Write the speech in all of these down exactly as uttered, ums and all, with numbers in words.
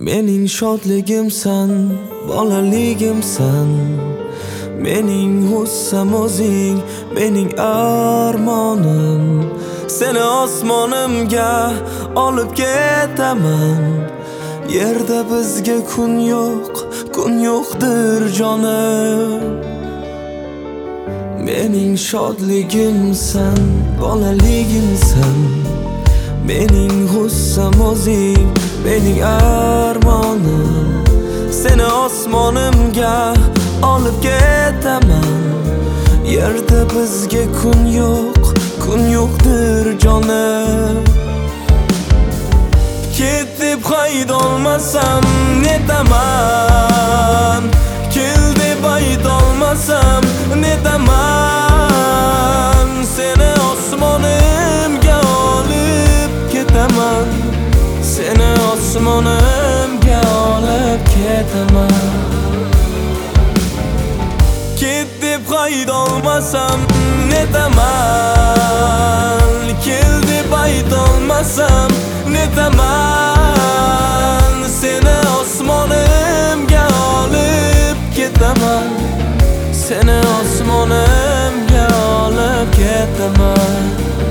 Mening shodligimsan, bolaligimsan. Mening hussam o'zing, mening armonim. Seni osmonimga olib ketaman. Yerda bizga kun yo'q, kun yo'qdir jonim. Mening shodligimsan, bolaligimsan. Mening hussam o'zing, mening armonim. Seni osmonimga olib ketaman. Yerda bizga kun yo'q, kun yo'qdir jonim. Ket deb haydolmasam netaman. Kel deb aytolmasam netaman. Seni osmonimga olib ketaman. Seni osmonimga olib ketaman. Ket deb haydolmasam netaman. Kel deb aytolmasam netaman. Seni osmonimga olib ketaman. Seni osmonimga olib ketaman.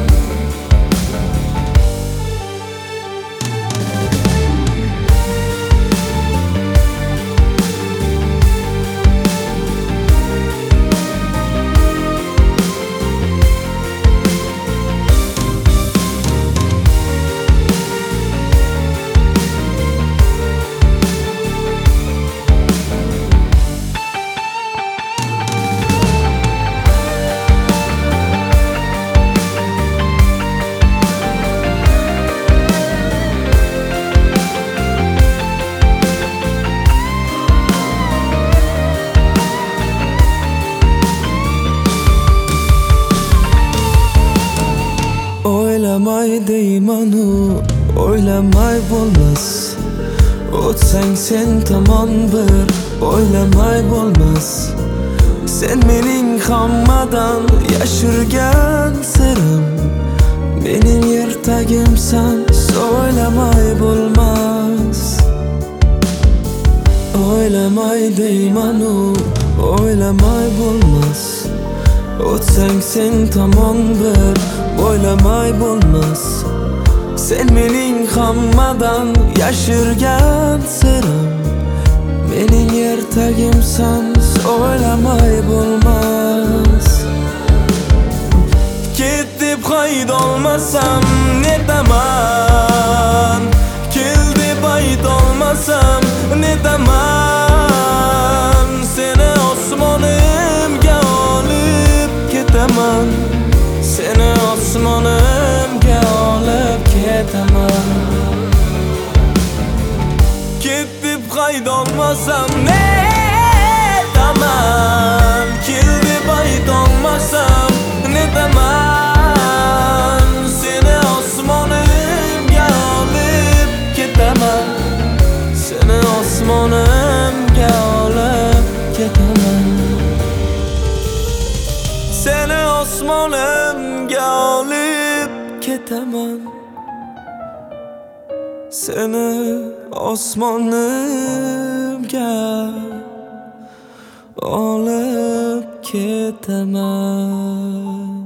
O'ylamay deymanu, o'ylamay bo'lmas. O'tsang sen tomon bir, o'ylamay bo'lmas. Sen mening hammadan yashirgan sirim. Mening ertagimsan, o'ylamay bo'lmas. O'ylamay deymanu, o'ylamay bo'lmas. O'tsang sen tomon bir, o'ylamay bo'lmas. Sen mening hammadan yashirgan sirim. Mening ertagimsan, o'ylamay bo'lmas. Ket deb haydolmasam netaman. Kel deb aytolmasam netaman. Seni osmonimga olib ketaman. Seni osmonimga olib ketaman. Ket deb haydolmasam netaman. Kel deb aytolmasam netaman. Seni osmonimga olib ketaman. Seni osmonimga olib ketaman. Seni osmonimga olib ketaman. Seni osmonimga olib ketaman.